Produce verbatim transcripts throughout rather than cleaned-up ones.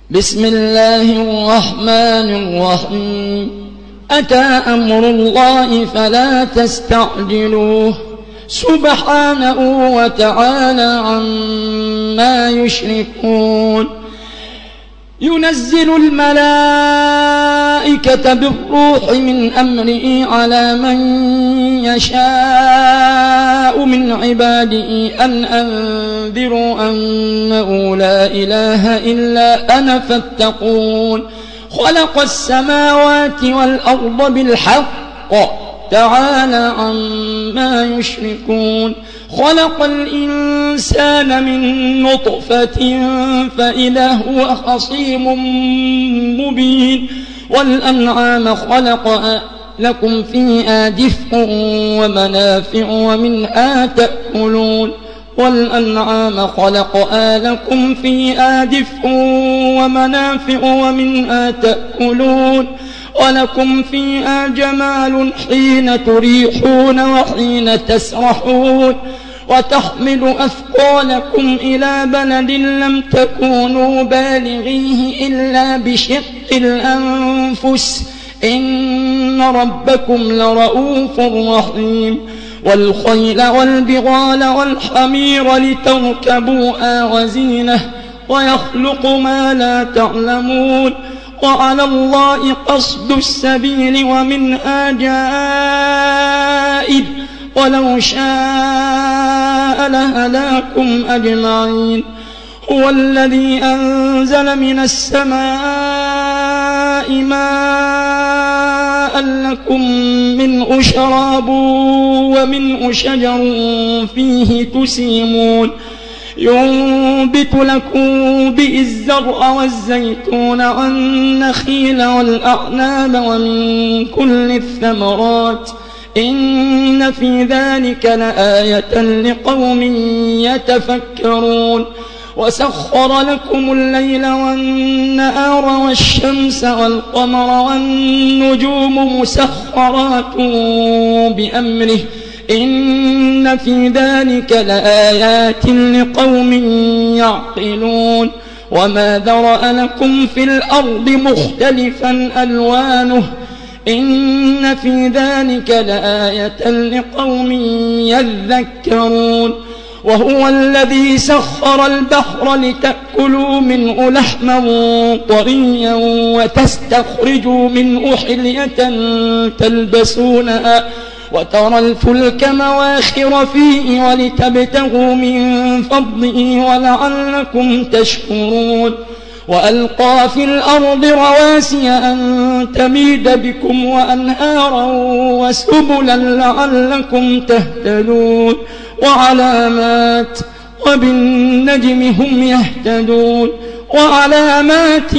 بسم الله الرحمن الرحيم أتى أمر الله فلا تستعجلوه سبحانه وتعالى عما يشركون ينزل الملائكة بالروح من أمره على من يشاء من عباده أن أنذروا أنه لا إله إلا أنا فاتقون خلق السماوات والأرض بالحق تعالى عما يشركون خلق الإنسان من نطفة فإذا هو خصيم مبين والأنعام خلقها لكم فيها دفء ومنافع ومنها تأكلون والأنعام خلقها لكم فيها دفء ومنافع ومنها تأكلون ولكم فيها جمال حين تريحون وحين تسرحون وتحمل أثقالكم إلى بلد لم تكونوا بالغيه إلا بشق الأنفس إن ربكم لرؤوف رحيم والخيل والبغال والحمير لتركبوها وزينة ويخلق ما لا تعلمون وعلى الله قصد السبيل ومنها جائر ولو شاء لهداكم أجمعين هو الذي أنزل من السماء ماء لكم منه شراب ومنه شجر فيه تسيمون ينبت لكم به الزرع والزيتون والنخيل والأعناب ومن كل الثمرات إن في ذلك لآية لقوم يتفكرون وسخر لكم الليل والنهار والشمس والقمر والنجوم مسخرات بأمره إن في ذلك لآيات لقوم يعقلون وما ذرأ لكم في الأرض مختلفا ألوانه إن في ذلك لآية لقوم يذكرون وهو الذي سخر البحر لتأكلوا منه لحما طريا وتستخرجوا منه حلية تلبسونها وترى الفلك مواخر فيه ولتبتغوا من فضله ولعلكم تشكرون وألقى في الأرض رواسي أن تميد بكم وأنهارا وسبلا لعلكم تهتدون وعلامات وبالنجم هم يهتدون وعلامات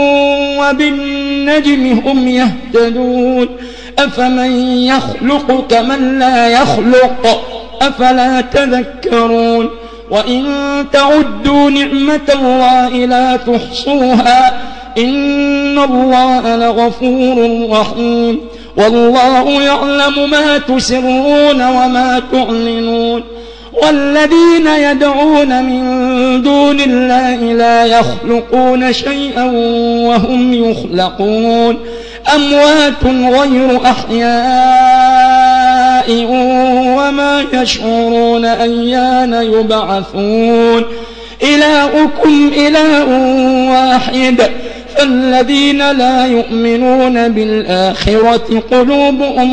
وبالنجم هم يهتدون أفمن يخلق كمن لا يخلق أفلا تذكرون وإن تعدوا نعمة الله لا تحصوها إن الله لغفور رحيم والله يعلم ما تسرون وما تعلنون والذين يدعون من دون الله لا يخلقون شيئا وهم يخلقون أموات غير أحياء وما يشعرون أيان يبعثون إلهكم إله واحد فالذين لا يؤمنون بالآخرة قلوبهم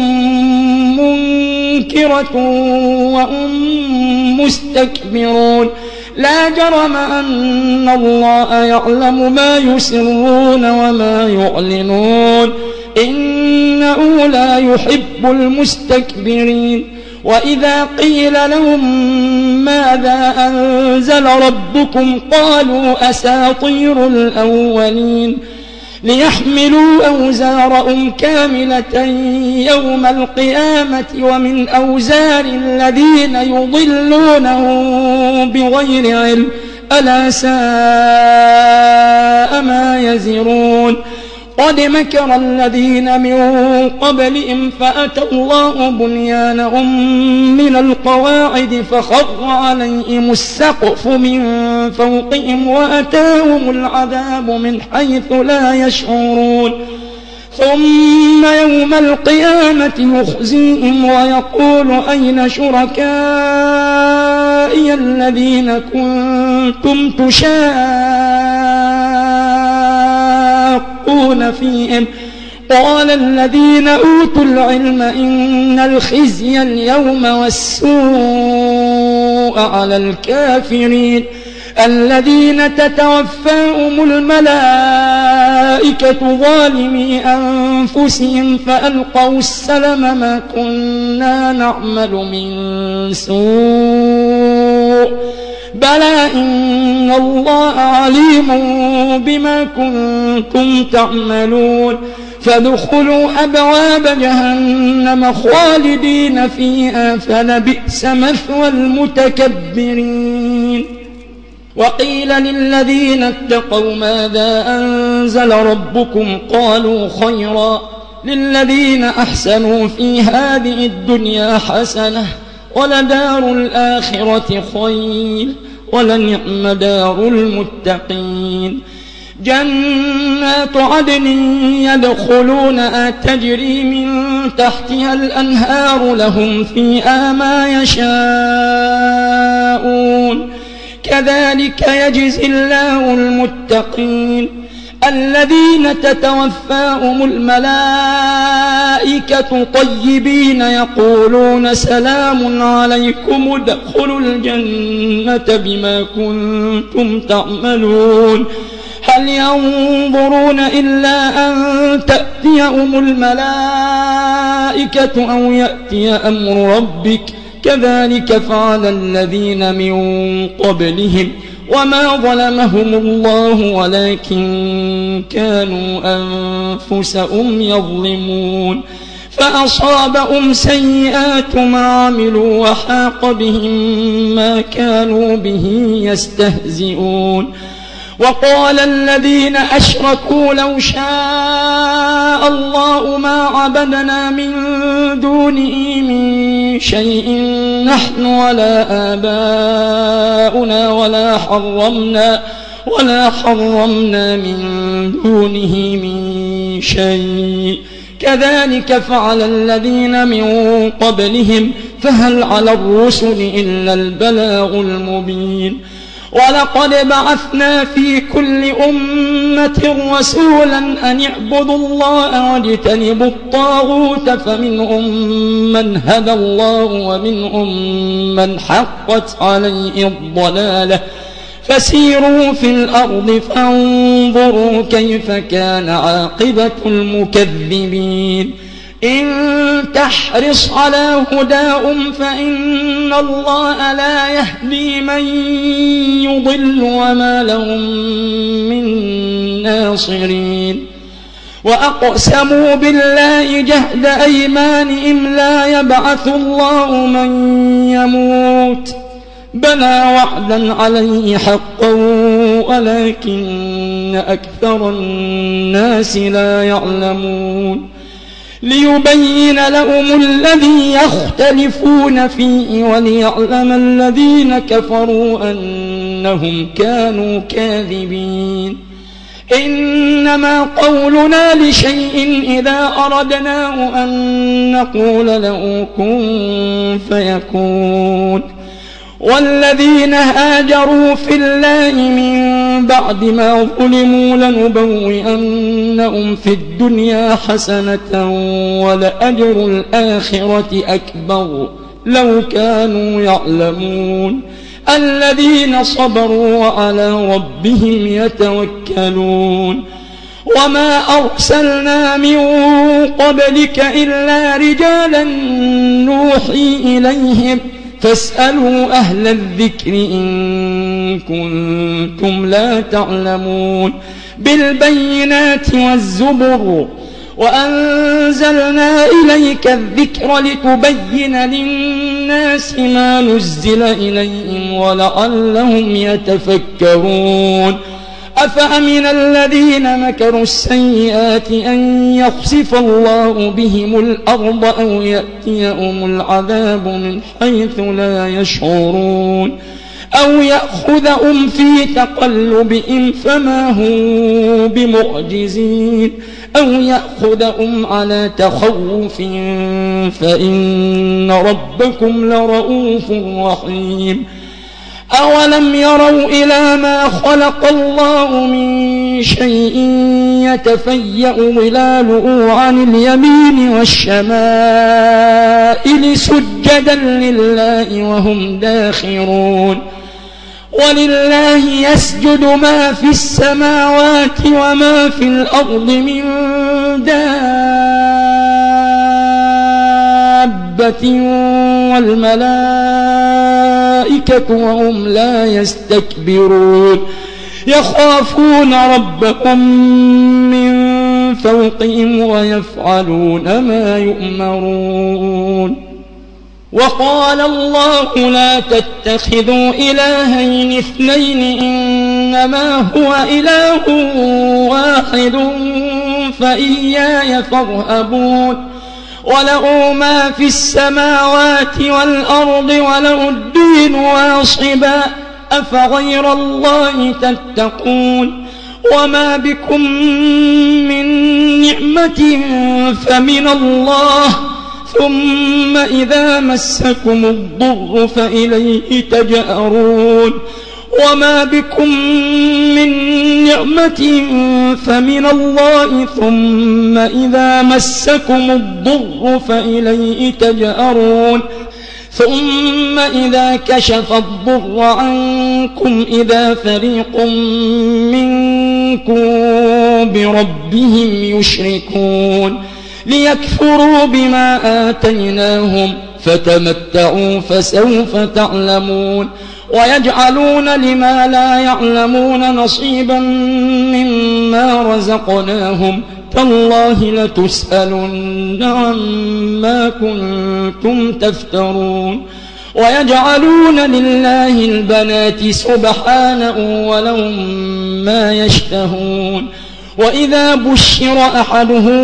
منكرة وهم مستكبرون لا جرم أن الله يعلم ما يسرون وما يعلنون إنه لا يحب المستكبرين وإذا قيل لهم ماذا أنزل ربكم قالوا أساطير الأولين ليحملوا أوزارهم كاملة يوم القيامة ومن أوزار الذين يضلونهم بغير علم ألا ساء ما يزرون وقد مكر الذين من قبلهم فأتى الله بنيانهم من القواعد فخر عليهم السقف من فوقهم وأتاهم العذاب من حيث لا يشعرون ثم يوم القيامة يخزيهم ويقول أين شركائي الذين كنتم تشاقون فيهم قال الذين أوتوا العلم إن الخزي اليوم والسوء على الكافرين الذين تتوفاهم الملائكة ظالمي أنفسهم فألقوا السلم ما كنا نعمل من سوء بلى إن الله عليم بما كنتم تعملون فادخلوا أبواب جهنم خالدين فيها فلبئس مثوى المتكبرين وقيل للذين اتقوا ماذا أنزل ربكم قالوا خيرا للذين أحسنوا في هذه الدنيا حسنة ولدار الآخرة خير ولنعم دار المتقين جنات عدن يدخلونها تجري من تحتها الأنهار لهم فيها ما يشاءون كذلك يجزي الله المتقين الذين تتوفاهم الملائكة طيبين يقولون سلام عليكم ادخلوا الجنة بما كنتم تعملون هل ينظرون إلا أن تأتيهم الملائكة أو يأتي أمر ربك كذلك فعل الذين من قبلهم وما ظلمهم الله ولكن كانوا أنفسهم يظلمون فأصابهم سيئات ما عملوا وحاق بهم ما كانوا به يستهزئون وقال الذين أشركوا لو شاء الله ما عبدنا من دونه من شيء نحن ولا آباؤنا ولا حرمنا ولا حرمنا من دونه من شيء كذلك فعل الذين من قبلهم فهل على الرسل إلا البلاغ المبين ولقد بعثنا في كل أمة رسولا أن اعبدوا الله واجتنبوا الطاغوت فمنهم من هدى الله ومنهم من حقت عليه الضلالة فسيروا في الأرض فانظروا كيف كان عاقبة المكذبين إن تحرص على هداهم فإن الله لا يهدي من يضل وما لهم من ناصرين وأقسموا بالله جهد أيمانهم لا يبعث الله من يموت بلى وعدا عليه حقا ولكن أكثر الناس لا يعلمون ليبين لهم الذي يختلفون فيه وليعلم الذين كفروا أنهم كانوا كاذبين إنما قولنا لشيء إذا أردناه أن نقول له كن فيكون والذين هاجروا في الله من بعد ما ظلموا لنبوئنهم في الدنيا حسنة ولأجر الآخرة أكبر لو كانوا يعلمون الذين صبروا وعلى ربهم يتوكلون وما أرسلنا من قبلك إلا رجالا نوحي إليهم فاسألوا أهل الذكر إن كنتم لا تعلمون بالبينات والزبر وأنزلنا إليك الذكر لتبين للناس ما نزل إليهم ولعلهم يتفكرون أفأمن الذين مكروا السيئات أن يخسف الله بهم الأرض أو يأتيهم العذاب من حيث لا يشعرون أو يأخذهم في تقلبهم فما هم بمعجزين أو يأخذهم على تخوف فإن ربكم لرؤوف رحيم أولم يروا إلى ما خلق الله من شيء يتفيأ ظلاله عن اليمين والشمائل سجدا لله وهم داخرون ولله يسجد ما في السماوات وما في الأرض من دابة والملائكة وهم لا يستكبرون يخافون ربهم من فوقهم ويفعلون ما يؤمرون وقال الله لا تتخذوا إلهين اثنين إنما هو إله واحد فإياي فارهبون وله ما في السماوات والأرض وله الدين واصبا أفغير الله تتقون وما بكم من نعمة فمن الله ثم إذا مسكم الضر فإليه تجأرون وما بكم من نعمة فمن الله ثم إذا مسكم الضر فإليه تجأرون ثم إذا كشف الضر عنكم إذا فريق منكم بربهم يشركون ليكفروا بما آتيناهم فتمتعوا فسوف تعلمون ويجعلون لما لا يعلمون نصيبا مما رزقناهم تالله لتسألن عما كنتم تفترون ويجعلون لله البنات سبحانه ولهم ما يشتهون وإذا بشر أحدهم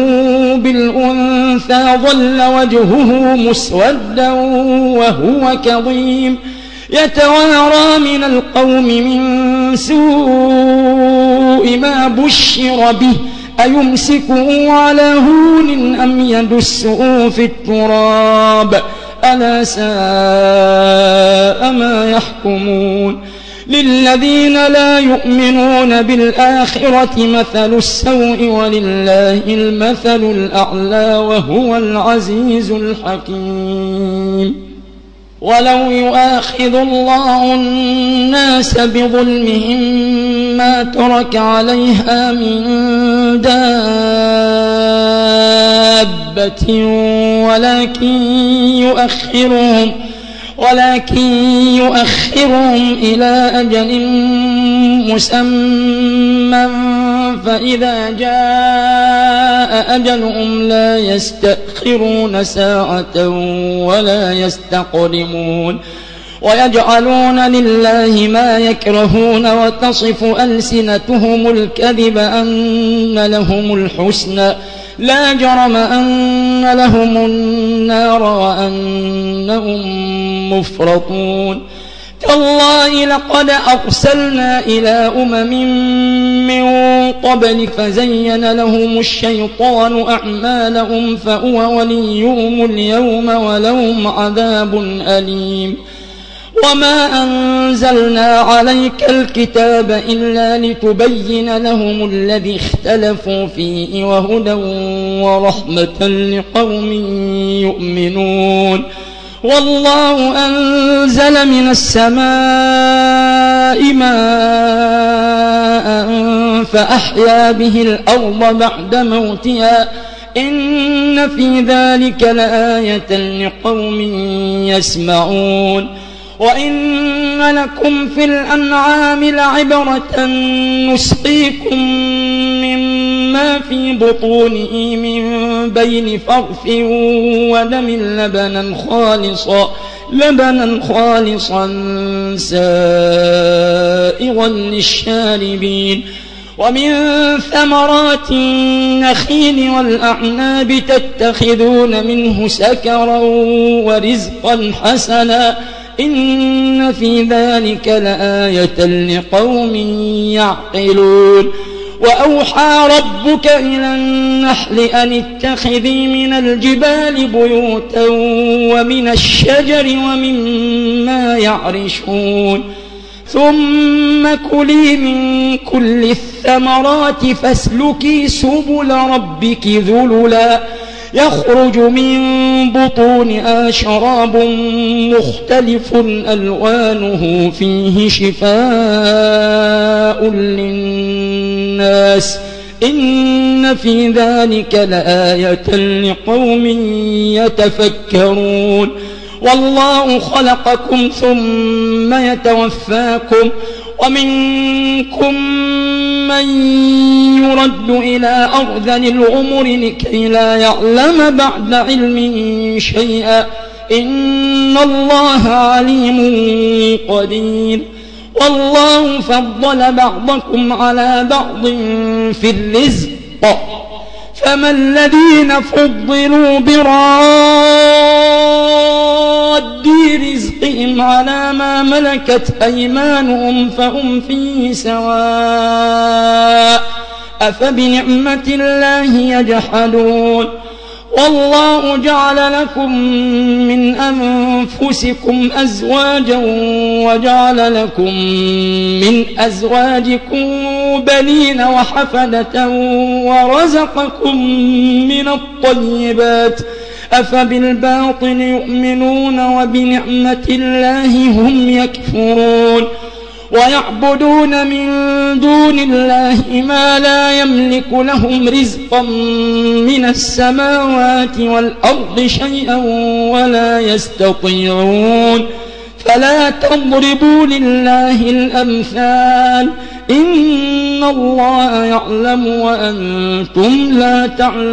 بالأنثى ظل وجهه مسودا وهو كظيم يتوارى من القوم من سوء ما بشر به أيمسكه على هون أم يدسه في التراب ألا ساء ما يحكمون للذين لا يؤمنون بالآخرة مثل السوء ولله المثل الأعلى وهو العزيز الحكيم ولو يؤاخذ الله الناس بظلمهم ما ترك عليها من دابة ولكن يؤخرهم ولكن يؤخرهم إلى أجل مسمى فإذا جاء أجلهم لا يستأخرون ساعة ولا يستقدمون ويجعلون لله ما يكرهون وتصف ألسنتهم الكذب أن لهم الحسنى لا جرم أن لهم النار وأنهم مفرطون تالله لقد أرسلنا إلى أمم من قبل فزين لهم الشيطان أعمالهم فهو وليهم اليوم ولهم عذاب أليم وما أنزلنا عليك الكتاب إلا لتبين لهم الذي اختلفوا فيه وهدى ورحمة لقوم يؤمنون والله أنزل من السماء ماء فأحيا به الأرض بعد موتها إن في ذلك لآية لقوم يسمعون وإن لكم في الأنعام لعبرة نسقيكم مما في بطونه من بين فرث ودم لبنا خالصا لبنا خالصا سائغا للشاربين ومن ثمرات النخيل والأعناب تتخذون منه سكرا ورزقا حسنا إن في ذلك لآية لقوم يعقلون وأوحى ربك إلى النحل أن اتخذي من الجبال بيوتا ومن الشجر ومما يعرشون ثم كلي من كل الثمرات فاسلكي سبل ربك ذللا يخرج من بطونها شراب مختلف ألوانه فيه شفاء للناس إن في ذلك لآية لقوم يتفكرون والله خلقكم ثم يتوفاكم ومنكم من يرد إلى أرذل العمر لكي لا يعلم بعد علم شيئا إن الله عليم قدير والله فضل بعضكم على بعض في الرزق فما الذين فضلوا براد رزقهم على ما ملكت أيمانهم فهم فيه سواء أفبنعمة الله يجحدون والله جعل لكم من أنفسكم أزواجا وجعل لكم من أزواجكم بنين وحفدة ورزقكم من الطيبات أفبالباطل يؤمنون وبنعمة الله هم يكفرون ويعبدون من دون الله ما لا يملك لهم رزقا من السماوات والأرض شيئا ولا يستطيعون فلا تضربوا لله الأمثال إن الله يعلم وأنتم لا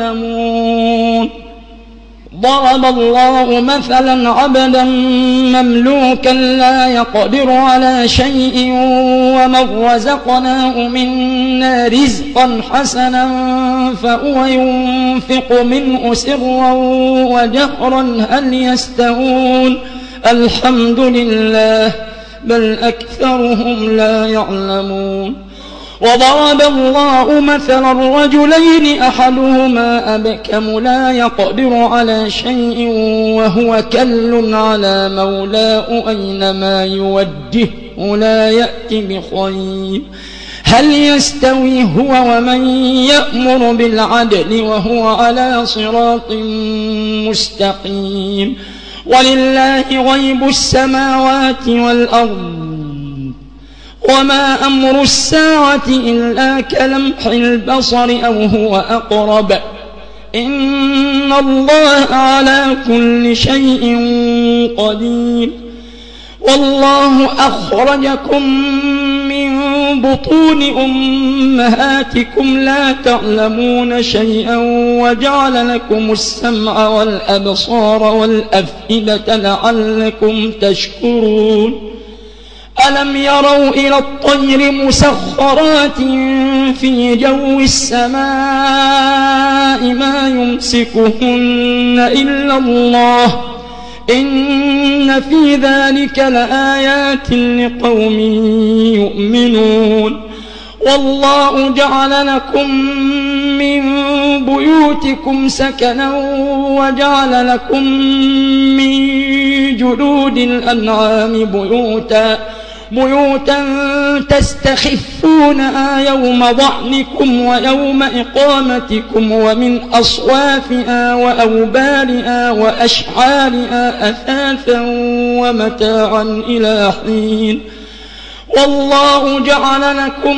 تعلمون ضرب الله مثلا عبدا مملوكا لا يقدر على شيء ومن رزقناه منا رزقا حسنا فهو ينفق منه سرا وجهرا هل يستوون الحمد لله بل أكثرهم لا يعلمون وضرب الله مثلا رجلين أحدهما أبكم لا يقدر على شيء وهو كل على مولاه أينما يوجهه لا يأتي بخير هل يستوي هو ومن يأمر بالعدل وهو على صراط مستقيم ولله غيب السماوات والأرض وما أمر الساعة إلا كلمح البصر أو هو أقرب إن الله على كل شيء قدير والله أخرجكم من بطون أمهاتكم لا تعلمون شيئا وجعل لكم السمع والأبصار والأفئدة لعلكم تشكرون ألم يروا إلى الطير مسخرات في جو السماء ما يمسكهن إلا الله إن في ذلك لآيات لقوم يؤمنون والله جعل لكم من بيوتكم سكنا وجعل لكم من جلود الأنعام بيوتا بيوتا تستخفونها يوم ضعنكم ويوم إقامتكم ومن أصوافها وأوبارها وأشعارها أثاثا ومتاعا إلى حين والله جعل لكم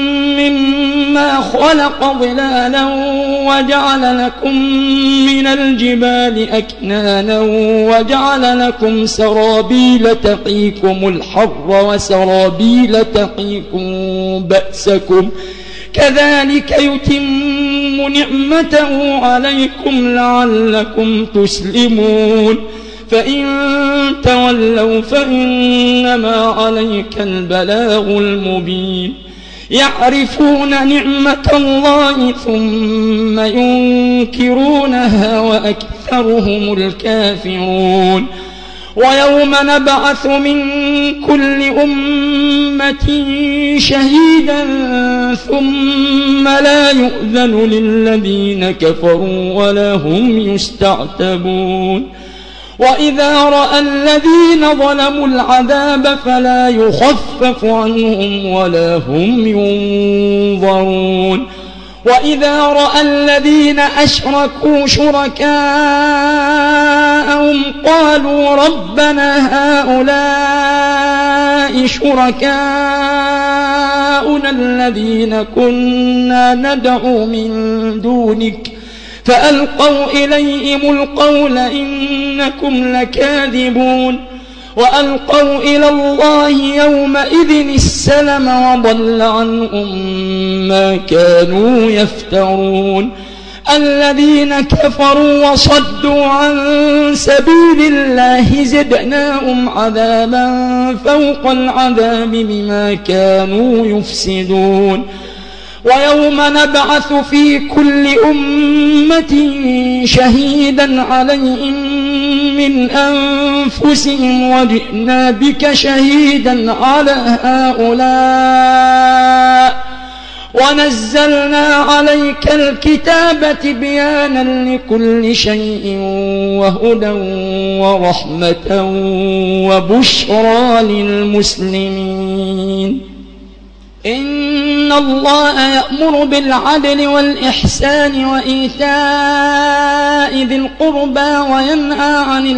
مما خلق ظلالا وجعل لكم من الجبال أكنانا وجعل لكم سرابيل تقيكم الحر وسرابيل تقيكم بأسكم كذلك يتم نعمته عليكم لعلكم تسلمون فإن تولوا فإنما عليك البلاغ المبين يعرفون نعمة الله ثم ينكرونها وأكثرهم الكافرون ويوم نبعث من كل أمة شهيدا ظُمَّ لَا يُؤْذَنُ لِلَّذِينَ كَفَرُوا وَلَا هُمْ يُسْتَعْتَبُونَ وَإِذَا رَأَى الَّذِينَ ظَلَمُوا الْعَذَابَ فَلَا يُخَفَّفُ عَنْهُمْ وَلَا هُمْ يُنظَرُونَ وَإِذَا رَأَى الَّذِينَ أَشْرَكُوا شُرَكَاءَهُمْ قَالُوا رَبَّنَا هَؤُلَاءِ شُرَكَاؤُنَا الَّذِينَ كُنَّا نَدْعُو مِن دُونِكَ فَأَلْقَوْا إِلَيْهِمُ الْقَوْلَ إِنَّكُمْ لَكَاذِبُونَ وَأَلْقَوْا إِلَى اللَّهِ يَوْمَئِذٍ السَّلَمَ وَضَلَّ عَنْهُم مَّا كَانُوا يَفْتَرُونَ الَّذِينَ كَفَرُوا وَصَدُّوا عَن سَبِيلِ اللَّهِ زِدْنَاهُمْ عَذَابًا فَوْقَ الْعَذَابِ بِمَا كَانُوا يُفْسِدُونَ وَيَوْمَ نَبْعَثُ فِي كُلِّ أُمَّةٍ شَهِيدًا عَلَيْهِم مِّنْ أَنفُسِهِمْ وَجِئْنَا بِكَ شَهِيدًا عَلَى هَؤُلَاءِ وَنَزَّلْنَا عَلَيْكَ الْكِتَابَ تِبْيَانًا لِكُلِّ شَيْءٍ وَهُدًى وَرَحْمَةً وَبُشْرَى لِلْمُسْلِمِينَ إِنَّ اللَّهَ يَأْمُرُ بِالْعَدْلِ وَالْإِحْسَانِ وَإِيتَاءِ ذِي الْقُرْبَى وَيَنْهَى عَنِ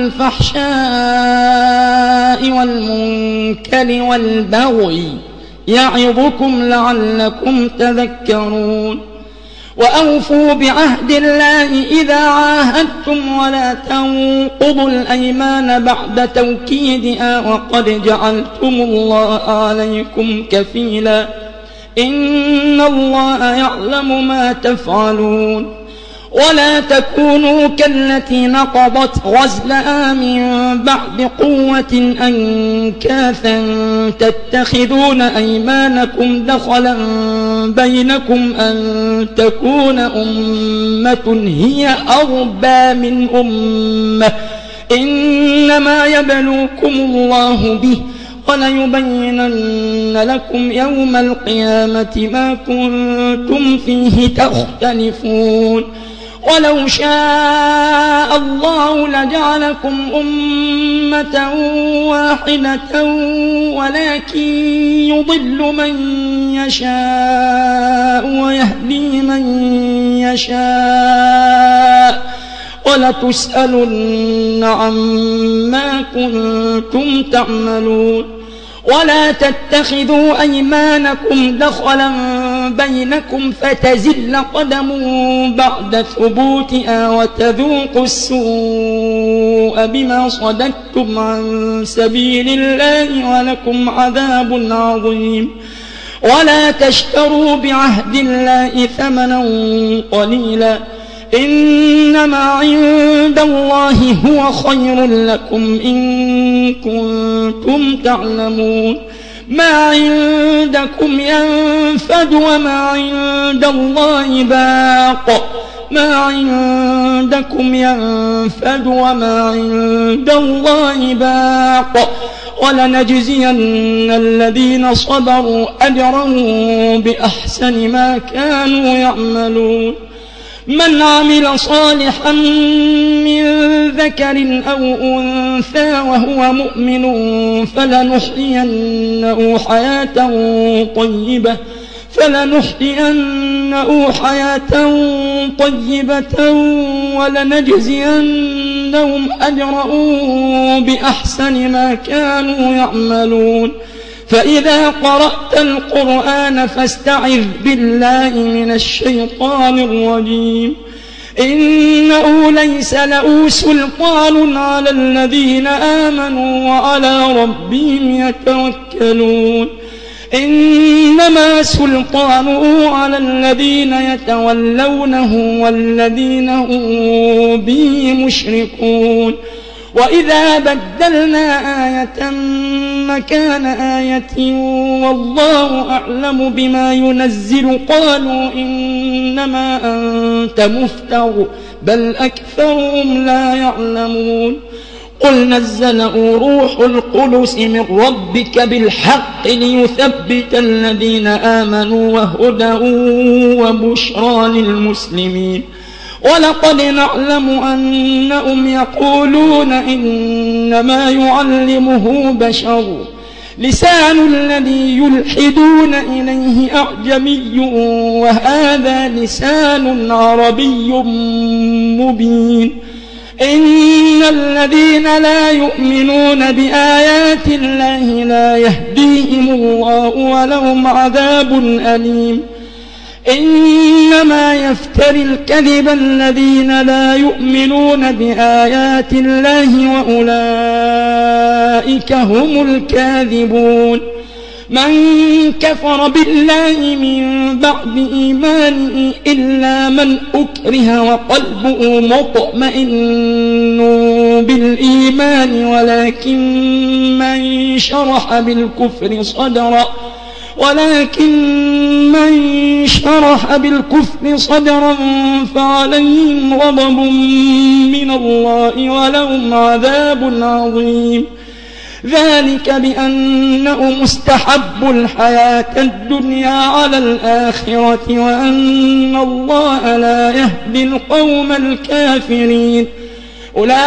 الْفَحْشَاءِ وَالْمُنكَرِ وَالْبَغْيِ يَعِظُكُمْ لَعَلَّكُمْ تَذَكَّرُونَ وَأَوْفُوا بِعَهْدِ اللَّهِ إِذَا عَاهَدتُّمْ وَلَا تَنقُضُوا الْأَيْمَانَ بَعْدَ تَوْكِيدِهَا وَقَدْ جَعَلْتُمُ اللَّهَ عَلَيْكُمْ كَفِيلًا إِنَّ اللَّهَ يَعْلَمُ مَا تَفْعَلُونَ وَلَا تَكُونُوا كَالَّتِي نَقَضَتْ غَزْلَهَا مِن بَعْدِ قُوَّةٍ أَنكَاثًا تَتَّخِذُونَ أَيْمَانَكُمْ دَخَلًا بَيْنَكُمْ أَن تَكُونَ أُمَّةٌ هِيَ أَرْبَىٰ مِنْ أُمَّةٍ إِنَّمَا يَبْلُوكُمُ اللَّهُ بِهِ وَلَيُبَيِّنَنَّ لَكُمْ يَوْمَ الْقِيَامَةِ مَا كُنتُمْ فِيهِ تَخْتَلِفُونَ وَلَوْ شَاءَ اللَّهُ لَجَعَلَكُمْ أُمَّةً وَاحِدَةً وَلَكِن يُضِلُّ مَن يَشَاءُ وَيَهْدِي مَن يَشَاءُ وَلَتُسْأَلُنَّ عَمَّا كُنتُمْ تَعْمَلُونَ وَلَا تَتَّخِذُوا أَيْمَانَكُمْ دَخَلًا بَيْنَكُمْ فَتَزِلَّ قَدَمٌ بَعْدَ ثُبُوتِهَا وَتَذُوقُوا السُّوءَ بِمَا صَدَدتُّمْ عَن سَبِيلِ اللَّهِ وَلَكُمْ عَذَابٌ عَظِيمٌ وَلَا تَشْتَرُوا بِعَهْدِ اللَّهِ ثَمَنًا قَلِيلًا إِنَّمَا عِندَ اللَّهِ هُوَ خَيْرٌ لَكُمْ إِن كُنتُمْ تعلمون مَا عِندَكُمْ يَنفَدُ وَمَا عِندَ اللَّهِ بَاقٍ مَا عِندَكُمْ يَنفَدُ وَمَا عِندَ اللَّهِ بَاقٍ وَلَنَجْزِيَنَّ الَّذِينَ صَبَرُوا أَجْرَهُم بِأَحْسَنِ مَا كَانُوا يَعْمَلُونَ مَنْ عَمِلَ صَالِحًا مِّن ذَكَرٍ أَوْ أُنثَىٰ وَهُوَ مُؤْمِنٌ فَلَنُحْيِيَنَّهُ حَيَاةً طَيِّبَةً فَلَنُحْيِيَنَّهُ حَيَاةً طَيِّبَةً وَلَنَجْزِيَنَّهُمْ أَجْرَهُم بِأَحْسَنِ مَا كَانُوا يَعْمَلُونَ فَإِذَا قَرَأْتَ الْقُرْآنَ فَاسْتَعِذْ بِاللَّهِ مِنَ الشَّيْطَانِ الرَّجِيمِ إِنَّهُ لَيْسَ لَهُ سُلْطَانٌ عَلَى الَّذِينَ آمَنُوا وَعَلَىٰ رَبِّهِمْ يَتَوَكَّلُونَ إِنَّمَا سُلْطَانُهُ عَلَى الَّذِينَ يَتَوَلَّوْنَهُ وَالَّذِينَ هُم بِهِ مُشْرِكُونَ وإذا بدلنا آية مكان آية والله أعلم بما ينزل قالوا إنما أنت مفتر بل أكثرهم لا يعلمون قل نزله روح القدس من ربك بالحق ليثبت الذين آمنوا وهدى وبشرى للمسلمين ولقد نعلم أنهم يقولون إنما يعلمه بشر لسان الذي يلحدون إليه أعجمي وهذا لسان عربي مبين إن الذين لا يؤمنون بآيات الله لا يهديهم الله ولهم عذاب أليم إنما يفتري الكذب الذين لا يؤمنون بآيات الله وأولئك هم الكاذبون من كفر بالله من بعد إيمانه إلا من أكره وقلبه مطمئن بالإيمان ولكن من شرح بالكفر صدرا ولكن من شرح بالكفر صدرا فعليهم غضب من الله ولهم عذاب عظيم ذلك بأنه مستحب الحياة الدنيا على الآخرة وأن الله لا يهدي القوم الكافرين أولئك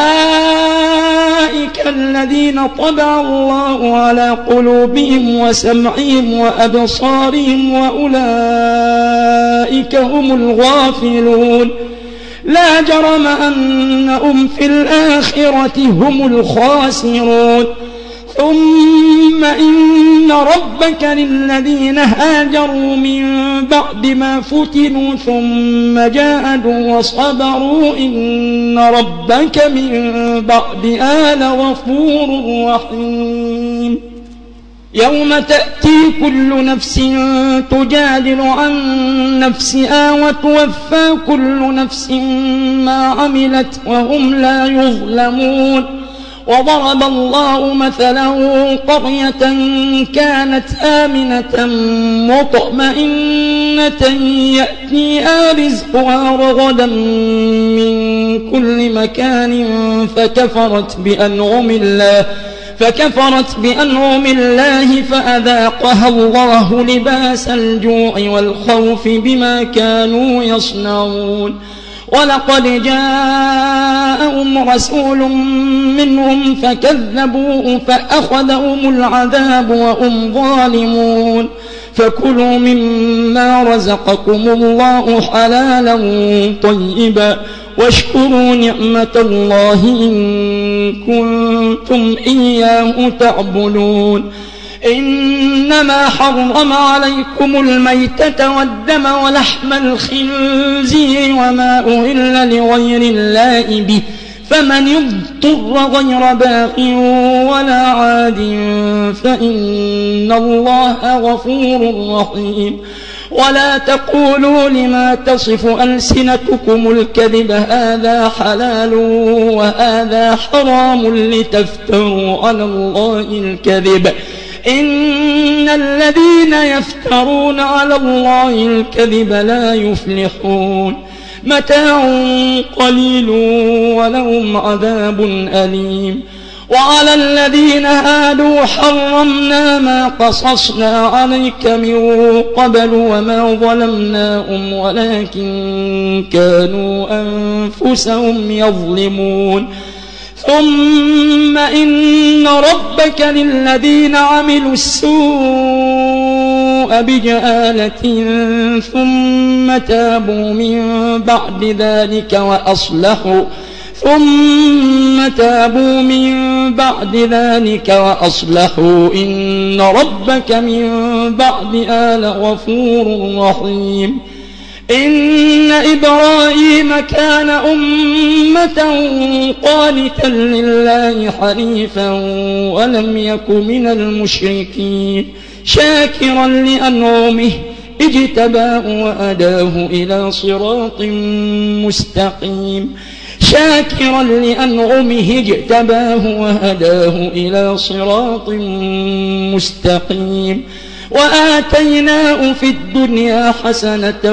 الذين طبع الله على قلوبهم وسمعهم وأبصارهم وأولئك هم الغافلون لا جرم أنهم في الآخرة هم الخاسرون ثم إن ربك للذين هاجروا من بعد ما فتنوا ثم جاهدوا وصبروا إن ربك من بعدها لغفور رحيم يوم تأتي كل نفس تجادل عن نفسها وتوفى كل نفس ما عملت وهم لا يظلمون وضرب الله مثلا قرية كانت آمنة مطمئنة يأتيها رزقها رغدا من كل مكان فكفرت بأنعم الله فكفرت بأنعم الله فأذاقها الله لباس الجوع والخوف بما كانوا يصنعون ولقد جاءهم رسول منهم فكذبوه فأخذهم العذاب وهم ظالمون فكلوا مما رزقكم الله حلالا طيبا واشكروا نعمة الله إن كنتم إياه تعبدون إنما حرم عليكم الميتة والدم ولحم الخنزير وما أهل لغير الله به فمن يضطر غير باغ ولا عاد فإن الله غفور رحيم ولا تقولوا لما تصف ألسنتكم الكذب هذا حلال وهذا حرام لتفتروا على الله الكذب إن الذين يفترون على الله الكذب لا يفلحون متاع قليل ولهم عذاب أليم وعلى الذين هادوا حرمنا ما قصصنا عليك من قبل وما ظلمناهم ولكن كانوا أنفسهم يظلمون ثم إن ربك للذين عملوا السوء بجهالة ثم تابوا من بعد ذلك وأصلحوا ثم تابوا من بعد ذلك وأصلحوا إن ربك من بعدها لغفور رحيم إن إبراهيم كان أمة قانتا لله حنيفا ولم يك من المشركين شاكرا لأنعمه اجتباه وأداه إلى صراط مستقيم شاكرا لأنعمه اجتباه وهداه إلى صراط مستقيم وآتيناه في الدنيا حسنة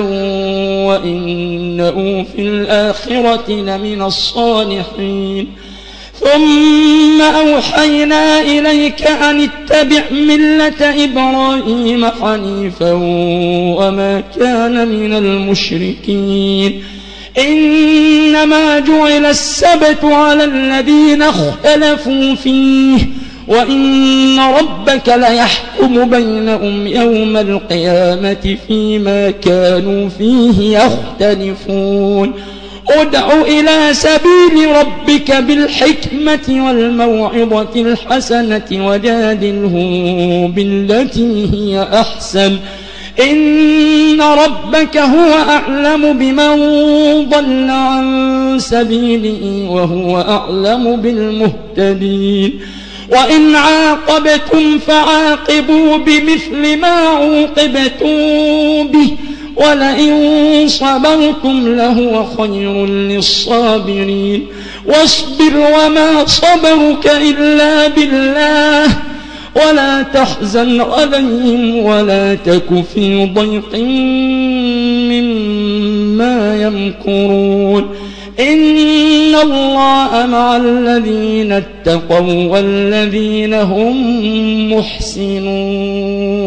وإنه في الآخرة لمن الصالحين ثم أوحينا إليك أن اتبع ملة إبراهيم حنيفا وما كان من المشركين إنما جعل السبت على الذين اختلفوا فيه وإن ربك ليحكم بينهم يوم القيامة فيما كانوا فيه يختلفون ادع إلى سبيل ربك بالحكمة والموعظة الحسنة وجادلهم بالتي هي أحسن إن ربك هو أعلم بمن ضل عن سبيله وهو أعلم بالمهتدين وإن عاقبتم فعاقبوا بمثل ما عوقبتم به ولئن صبرتم لهو خير للصابرين واصبر وما صبرك إلا بالله ولا تحزن عليهم ولا تك في ضيق مما يمكرون إن الله مع الذين اتقوا والذين هم محسنون.